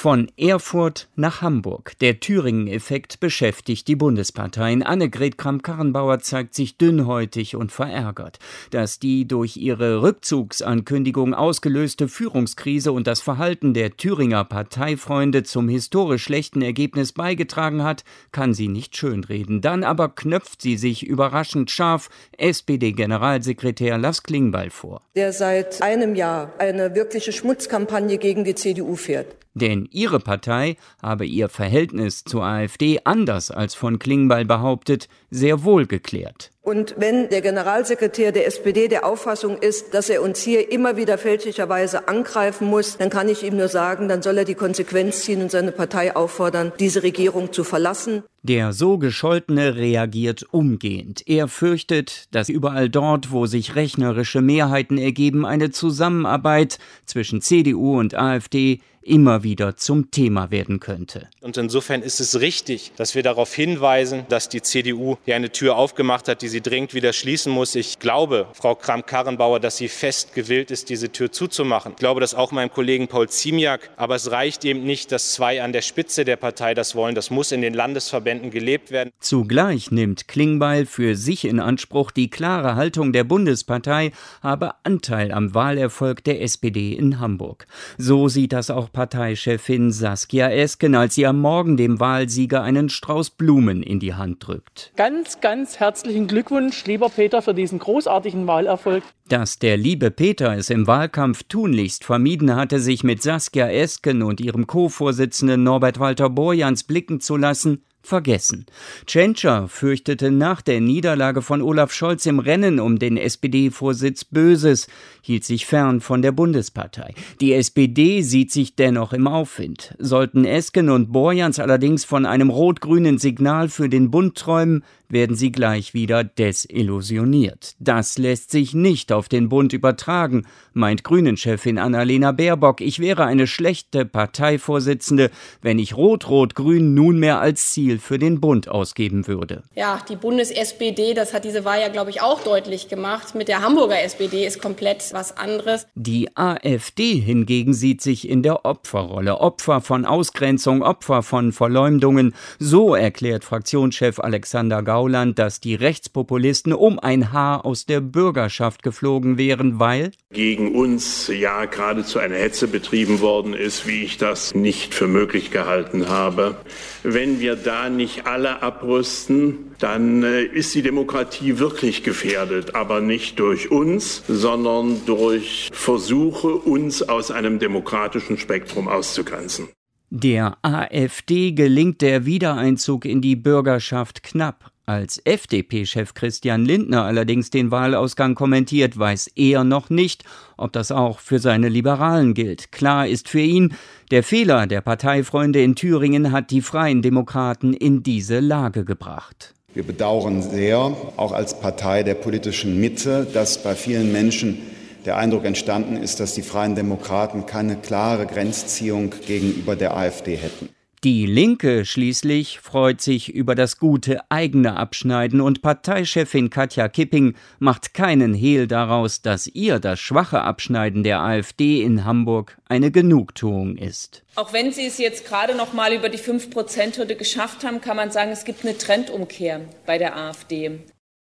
Von Erfurt nach Hamburg. Der Thüringen-Effekt beschäftigt die Bundesparteien. Annegret Kramp-Karrenbauer zeigt sich dünnhäutig und verärgert. Dass die durch ihre Rückzugsankündigung ausgelöste Führungskrise und das Verhalten der Thüringer Parteifreunde zum historisch schlechten Ergebnis beigetragen hat, kann sie nicht schönreden. Dann aber knöpft sie sich überraschend scharf SPD-Generalsekretär Lars Klingbeil vor. Der seit einem Jahr eine wirkliche Schmutzkampagne gegen die CDU fährt. Denn ihre Partei habe ihr Verhältnis zur AfD, anders als von Klingbeil behauptet, sehr wohl geklärt. Und wenn der Generalsekretär der SPD der Auffassung ist, dass er uns hier immer wieder fälschlicherweise angreifen muss, dann kann ich ihm nur sagen, dann soll er die Konsequenz ziehen und seine Partei auffordern, diese Regierung zu verlassen. Der so Gescholtene reagiert umgehend. Er fürchtet, dass überall dort, wo sich rechnerische Mehrheiten ergeben, eine Zusammenarbeit zwischen CDU und AfD immer wieder zum Thema werden könnte. Und insofern ist es richtig, dass wir darauf hinweisen, dass die CDU hier eine Tür aufgemacht hat, die sie dringend wieder schließen muss. Ich glaube, Frau Kramp-Karrenbauer, dass sie fest gewillt ist, diese Tür zuzumachen. Ich glaube das auch meinem Kollegen Paul Ziemiak. Aber es reicht eben nicht, dass zwei an der Spitze der Partei das wollen. Das muss in den Landesverbänden gelebt werden. Zugleich nimmt Klingbeil für sich in Anspruch, die klare Haltung der Bundespartei habe Anteil am Wahlerfolg der SPD in Hamburg. So sieht das auch Parteichefin Saskia Esken, als sie am Morgen dem Wahlsieger einen Strauß Blumen in die Hand drückt. Ganz, ganz herzlichen Glückwunsch, lieber Peter, für diesen großartigen Wahlerfolg. Dass der liebe Peter es im Wahlkampf tunlichst vermieden hatte, sich mit Saskia Esken und ihrem Co-Vorsitzenden Norbert Walter Borjans blicken zu lassen, vergessen. Tschentscher fürchtete nach der Niederlage von Olaf Scholz im Rennen um den SPD-Vorsitz Böses, hielt sich fern von der Bundespartei. Die SPD sieht sich dennoch im Aufwind. Sollten Esken und Borjans allerdings von einem rot-grünen Signal für den Bund träumen, werden sie gleich wieder desillusioniert. Das lässt sich nicht auf den Bund übertragen, meint Grünen-Chefin Annalena Baerbock. Ich wäre eine schlechte Parteivorsitzende, wenn ich Rot-Rot-Grün nunmehr als Ziel für den Bund ausgeben würde. Ja, die Bundes-SPD, das hat diese Wahl ja, glaube ich, auch deutlich gemacht. Mit der Hamburger SPD ist komplett was anderes. Die AfD hingegen sieht sich in der Opferrolle. Opfer von Ausgrenzung, Opfer von Verleumdungen. So erklärt Fraktionschef Alexander Gauland, dass die Rechtspopulisten um ein Haar aus der Bürgerschaft geflogen wären, weil gegen uns ja geradezu eine Hetze betrieben worden ist, wie ich das nicht für möglich gehalten habe. Wenn wir da nicht alle abrüsten, dann ist die Demokratie wirklich gefährdet, aber nicht durch uns, sondern durch Versuche, uns aus einem demokratischen Spektrum auszugrenzen. Der AfD gelingt der Wiedereinzug in die Bürgerschaft knapp. Als FDP-Chef Christian Lindner allerdings den Wahlausgang kommentiert, weiß er noch nicht, ob das auch für seine Liberalen gilt. Klar ist für ihn, der Fehler der Parteifreunde in Thüringen hat die Freien Demokraten in diese Lage gebracht. Wir bedauern sehr, auch als Partei der politischen Mitte, dass bei vielen Menschen der Eindruck entstanden ist, dass die Freien Demokraten keine klare Grenzziehung gegenüber der AfD hätten. Die Linke schließlich freut sich über das gute eigene Abschneiden und Parteichefin Katja Kipping macht keinen Hehl daraus, dass ihr das schwache Abschneiden der AfD in Hamburg eine Genugtuung ist. Auch wenn sie es jetzt gerade noch mal über die 5%-Hürde geschafft haben, kann man sagen, es gibt eine Trendumkehr bei der AfD.